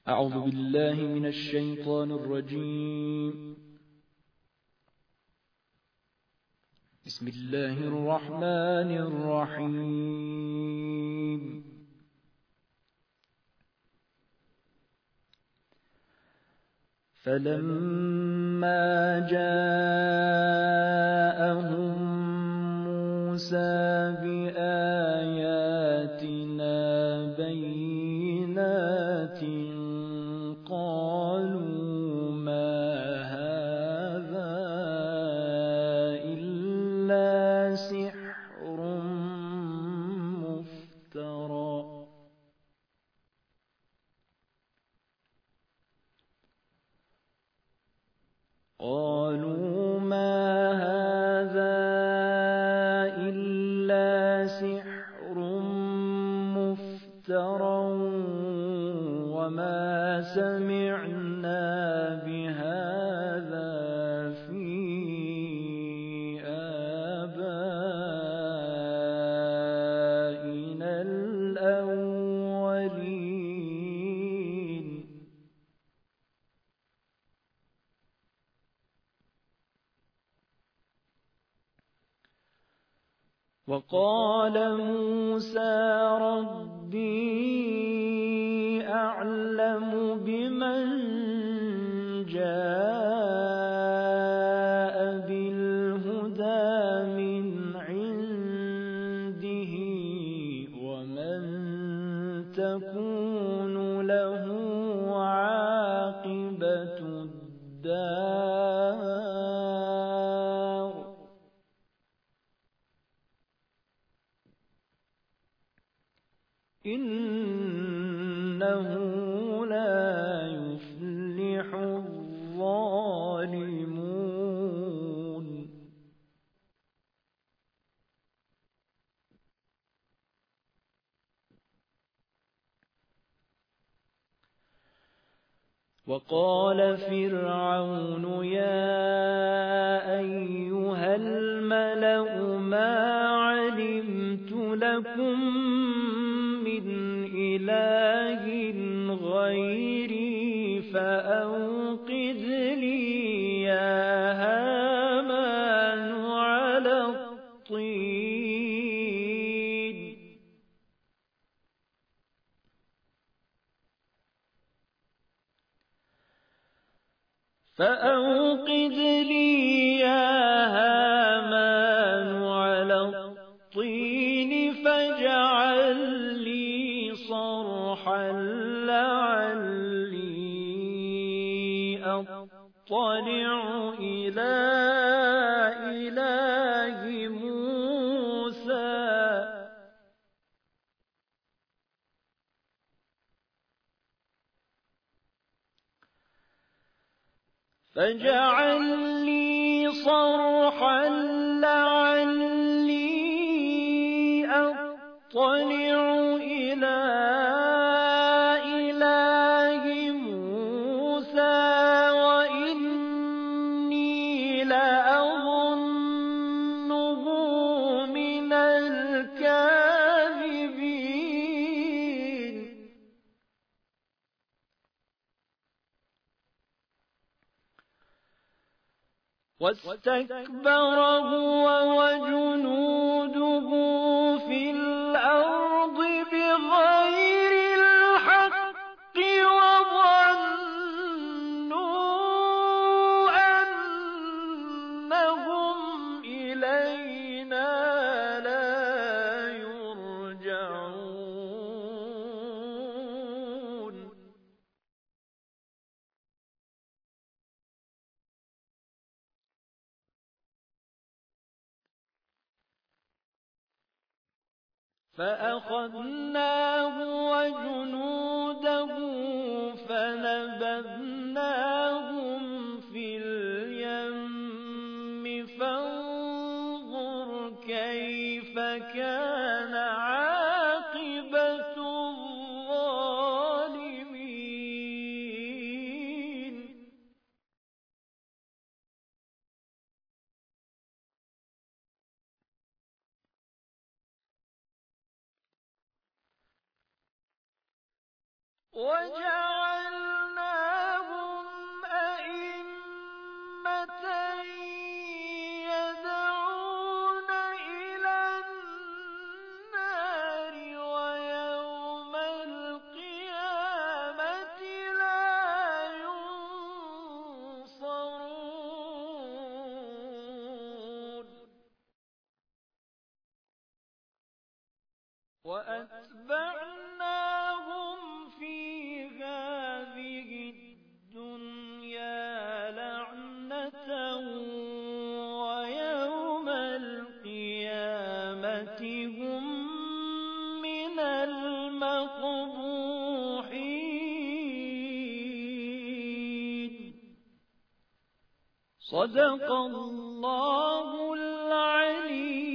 أعوذ بالله من الشيطان الرجيم. بسم الله الرحمن الرحيم. فلما جاءهم موسى بآياتنا بينات قالوا ما هذا إلا سحر مفترى وما سمعنا بهذا في آبائنا الأولين. وقال موسى ربي أعلم بمن جاء بالهدى من عنده ومن تكون له عاقبة الدار إنه لا يفلح الظالمون. وقال فرعون يا أيها الملأ ما علمت لكم من إله غيري فأوقد لي يا هامان على الطين فاجعل لي صرحا لعلي أطلع إلى إله موسى فاجعل لي صرحا لعلي أطلع إلى إله موسى وإني لأظنه من الكاذبين. واستكبر هو وجنوده في الأرض بغير الحق وظنوا أنهم إلينا لا يرجعون. فأخذناه وجنوده فنبذناهم في اليم فانظر كيف كان عاقبة الظالمين. وجعل صدق الله العلي